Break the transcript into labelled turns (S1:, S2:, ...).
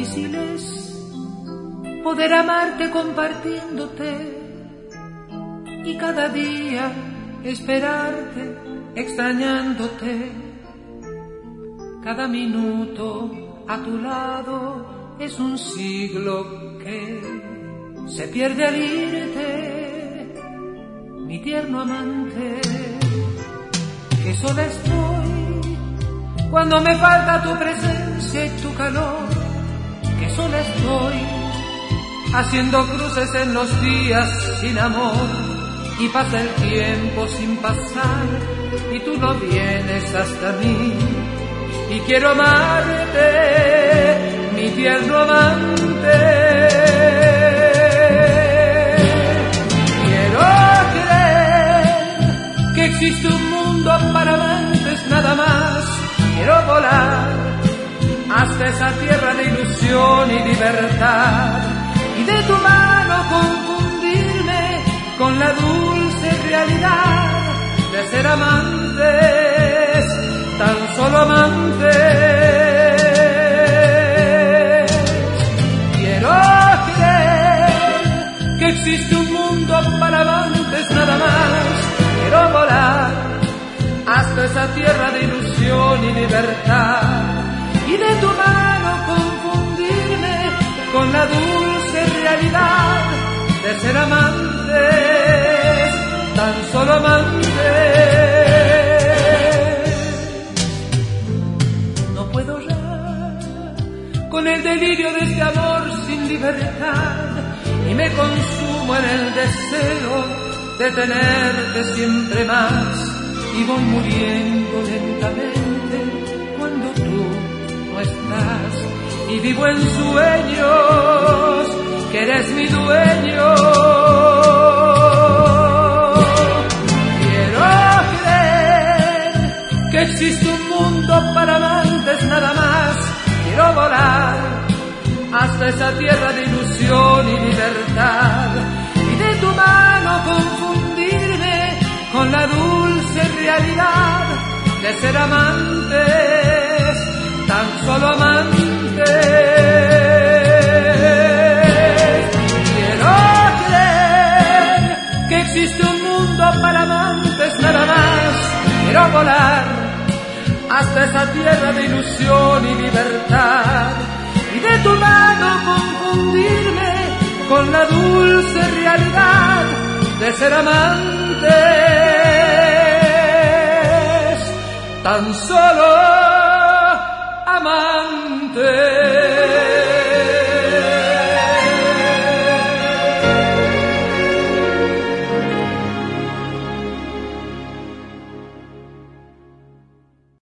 S1: difícil es poder amarte compartiéndote y cada día esperarte, extrañándote. Cada minuto a tu lado es un siglo que se pierde al irte, mi tierno amante. Que sola estoy cuando me falta tu presencia y tu calor. Que sola estoy haciendo cruces en los días sin amor. Y pasa el tiempo sin pasar y tú no vienes hasta mí. Y quiero amarte, mi tierno amante. Quiero creer que existe un mundo para amantes nada más. Quiero volar hasta esa tierra de ilusión y libertad. Y de tu mano confundirme con la dulce realidad de ser amantes, tan solo amantes. Quiero creer que existe un mundo para amantes nada más. Quiero volar hasta esa tierra de ilusión y libertad. Y de tu mano confundirme con la dulce realidad de ser amantes, tan solo amantes. No puedo ya con el delirio de este amor sin libertad y me consumo en el deseo de tenerte siempre más. Y voy muriendo lentamente cuando tú no estás. Y vivo en sueños que eres mi dueño. Quiero creer que existe un mundo para amantes nada más. Quiero volar hasta esa tierra de ilusión y libertad. Y de tu mano confundirme con la dulce realidad de ser amantes, tan solo amantes. Quiero creer que existe un mundo para amantes nada más. Quiero volar hasta esa tierra de ilusión y libertad. Y de tu mano confundirme con la dulce realidad de ser amantes, tan solo